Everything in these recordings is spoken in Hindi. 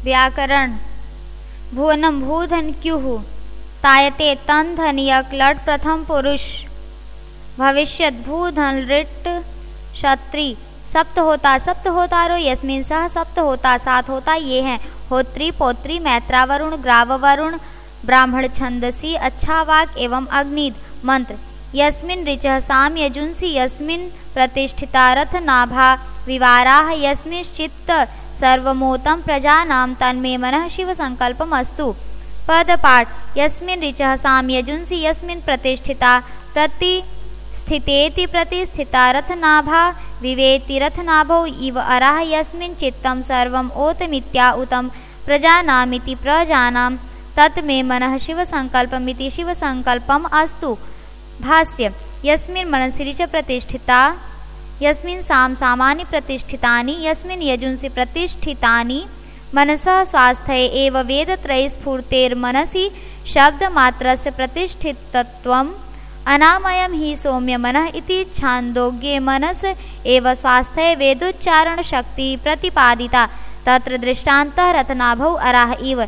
व्याकरण। भुवनम भूधन क्युः तायते तन धनियक लट प्रथम पुरुष भविष्यत भूधन ऋट क्षत्रि सप्त होता रो यस्मिन सह सप्त होता 7 होता ये हैं होत्री पौत्री मैत्रा वरुण ग्राव वरुण ब्राह्मण छंदसी अच्छा वाक एवं अग्निद। मंत्र। यस्मिन ऋचः साम यजुंसि यस्मिन प्रतिष्ठिता रथ नाभा विवाराः यस्मिंश्चित्त सर्वमोतं प्रजानां तन्मे मनः शिव संकल्पमस्तु। पद पाठ। यस्मिन ऋचः साम यजुंसि यस्मिन प्रतिष्ठिता प्रतिष्ठितेति प्रतिष्ठिता रथनाभा विवेति रथनाभौ इव अराः यस्मिन् चित्तं सर्वम् ओतमित्या उतं प्रजानामिति प्रजानां तत्मे मनः शिव संकल्पमिति शिव संकल्पम अस्तु। भाष्य। यस्मिन् मनसि ऋच प्रतिष्ठिता यस्मिन् साम सामानि प्रतिष्ठितानि यस्मिन् यजुंसि प्रतिष्ठितानि मनसः स्वास्थ्ये एव वेदत्रयस्फूर्तेर्मनसि शब्दमात्रस्य प्रतिष्ठितत्वम् अनामयं हि सौम्य मनः इति छान्दोग्ये मनस एव स्वास्थ्ये वेदोच्चारण शक्ति प्रतिपादिता। तत्र दृष्टान्तः रथनाभौ अराह इव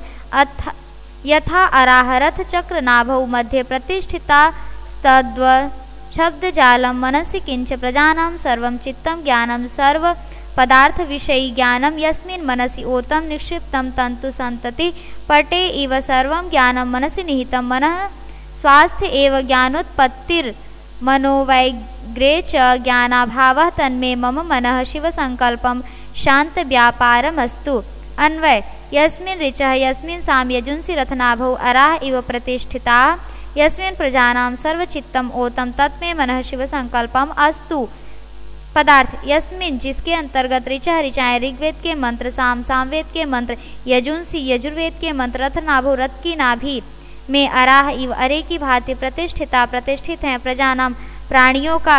यथा अराह रथ चक्र नाभौ मध्ये प्रतिष्ठिता तद्व शब्दजालं मनसि किंच प्रजानां सर्वं चित्तं ज्ञानं सर्व पदार्थ विषयी ज्ञानं यस्मिन् मनसि ओतं निक्षिप्तं तन्तु संतति पटे इव सर्वं ज्ञानं मनसि निहितं मनः स्वास्थ्य एव ज्ञानोत्पत्तिर मनोवैग्रे च ज्ञानाभावः तन्मे मम मनः शिव संकल्पम शांत व्यापारमस्तु। अन्वय। यस्मिन् ऋचः यस्मिन् साम यजुंसि रथनाभौ अराः इव प्रतिष्ठिताः यस्मिन् प्रजानां सर्वचित्तम ओतम तत्मे मनः शिव संकल्पम अस्तु। पदार्थ। यस्मिन् जिसके अंतर्गत ऋचः ऋचाएं ऋग्वेद के मंत्र साम सामवेद के मंत्र यजुंसि यजुर्वेद के मंत्र रथनाभौ रथ की नाभि में अराह इव अरे की भांति प्रतिष्ठिता प्रतिष्ठित हैं प्रजानाम प्राणियों का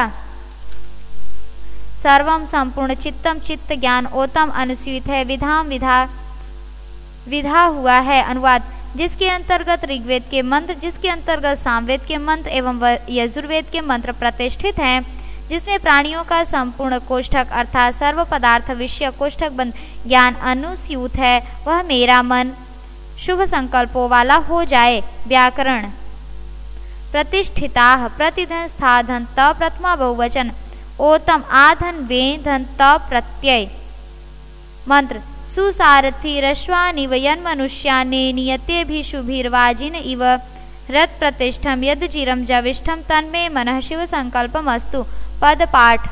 सर्वम संपूर्ण चित्तम चित्त ज्ञान ओतम अनुस्यूत है विधाम विधा हुआ है। अनुवाद। जिसके अंतर्गत ऋग्वेद के मंत्र जिसके अंतर्गत सामवेद के मंत्र एवं यजुर्वेद के मंत्र प्रतिष्ठित हैं जिसमें प्राणियों का संपूर्ण कोष्ठक अर्थात सर्व पदार्थ विषय कोष्ठक बंद ज्ञान अनुस्यूत है वह मेरा मन शुभ संकल्पों वाला हो जाए। व्याकरण। प्रतिष्ठिताः प्रतिधन स्थाधन त प्रथमा बहुवचन ओतम आधन वे धन त प्रत्यय। मंत्र। सुसारथी रश्वानिव यन्मनुष्याने नियतेभिषुभिर्वाजिन इव रथ प्रतिष्ठम यद चिरम जविष्ठम तन्मे मनः शिव संकल्पमस्तु। पद पाठ।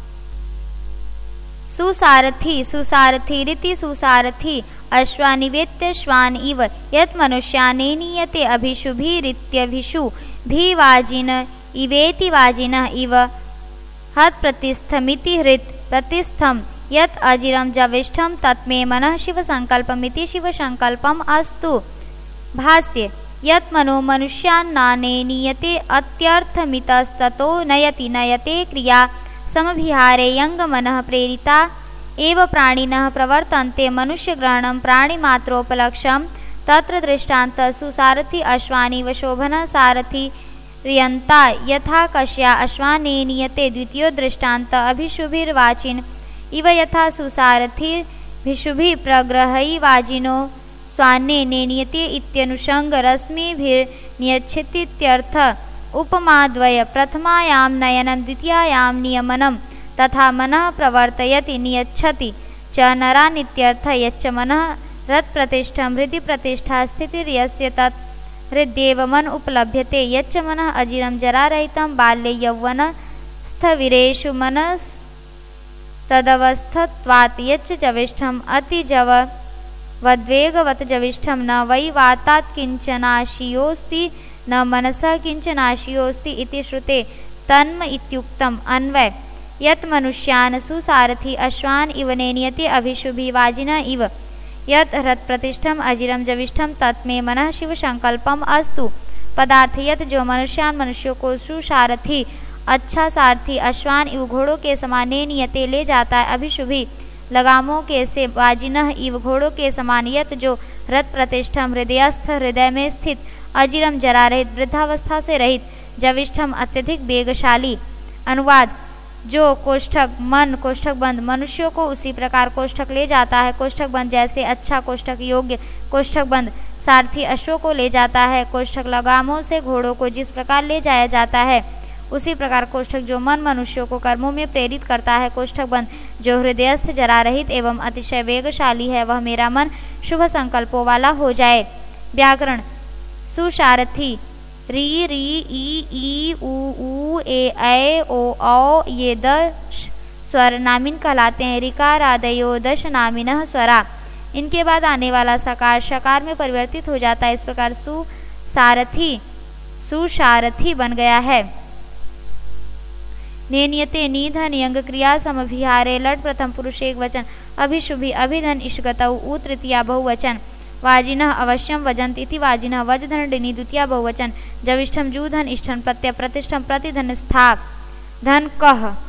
सुसारथी सुसारथीरिति सुसारथी अश्वानिवेत्य श्वान इव यत् मनुष्याने नीयते अभिषुभिरित्यभिषु भिवाजिन इवेति वाजिनः इव हत प्रतिष्ठमिति हृत प्रतिष्ठम यत् अजिरम जविष्ठम तत्मे मनः शिव संकल्पमिति शिव संकल्पम अस्तु। भाष्य। यत् मनो मनुष्यान्नाने नीयते अत्यर्थमितस्ततो नयति नयते क्रिया समभिहारे यंग मनः प्रेरिता एव प्राणिनः प्रवर्तन्ते मनुष्य ग्रहणं प्राणिमात्रोपलक्ष्यं तत्र दृष्टान्त सुसारथी अश्वानिव शोभन सारथी रियन्ता यथा कश्या अश्वाने नीयते। द्वितीयो दृष्टान्त अभिषुभिर्वाचिन इव यथा सुसारथी भिषुभि प्रग्रहई वाजिनो स्वान्ने नेनीयते इत्यनुषंग रश्मिभिर्नियच्छतीत्यर्थ। उपमाद्वय। प्रथमायां नयनं द्वितीयायां नियमनं तथा मनः प्रवर्तयति नियच्छति च नरानित्यर्थ। यच्च मनः रथ प्रतिष्ठम हृदि प्रतिष्ठा स्थितिर्यस्य तत् हृद्येव मन उपलभ्यते। यच्च मनः अजिरं जरारहितं बाल्ये यौवनस्थविरेषु मनस्तदवस्थत्वात् यच्च जविष्ठम् अतिजव वद्वेगवत् जविष्ठं न वै वातात् किंचनाशियोस्ति न मनसः किंचनाशियोस्ति इति श्रुते तन्म इत्युक्तम्। अन्वय। यत् मनुष्यान् सुसारथी अश्वान इव नेनीयते अभिषुभिवाजिन इव यत् हृत् प्रतिष्ठम अजिरम जविष्ठम तत्मे मनः शिव संकल्पम अस्तु। पदार्थ। यत् जो मनुष्यान मनुष्यों को सुसारथी अच्छा सारथी अश्वान इव घोड़ों के समान नेनीयते ले जाता है अभिषुभि लगामों के से वाजिनः इव घोड़ों के समान यत् जो हृत् प्रतिष्ठम हृदयस्थ हृदय में स्थित अजिरम जरा रहित वृद्धावस्था से रहित जविष्ठम अत्यधिक वेगशाली। अनुवाद। जो कोष्ठक मन कोष्ठक बंद मनुष्यों को उसी प्रकार कोष्ठक ले जाता है। कोष्ठक बंद जैसे अच्छा कोष्ठक योग्य कोष्ठक बंद सारथी अश्वों को ले जाता है। कोष्ठक लगामों से घोड़ों को जिस प्रकार ले जाया जाता है उसी प्रकार कोष्ठक जो मन मनुष्यों को कर्मों में प्रेरित करता है। कोष्ठक बंद जो हृदयस्थ जरा रहित एवं अतिशय वेगशाली है वह मेरा मन शुभ संकल्पों वाला हो जाए। व्याकरण सुसारथी री री ई उ ए ऐ ओ औ ये 10 स्वर नामिन कहलाते हैं। ऋकारादयो 10 नामिनः स्वरा। इनके बाद आने वाला सकार शकार में परिवर्तित हो जाता है। इस प्रकार सुसारथी बन गया है। नेनियते निधन यंग क्रिया समभिहारे लट प्रथम पुरुष एक वचन अभिशुभि अभिधन इष्गतौ उ तृतीया बहुवचन वाजिनः अवश्यम वजंत इति वाजिनः वजधन डिनी द्वितीया बहुवचन जविष्ठम जूधन इष्ठन प्रत्यय प्रतिष्ठम प्रतिधन स्थाप धन कह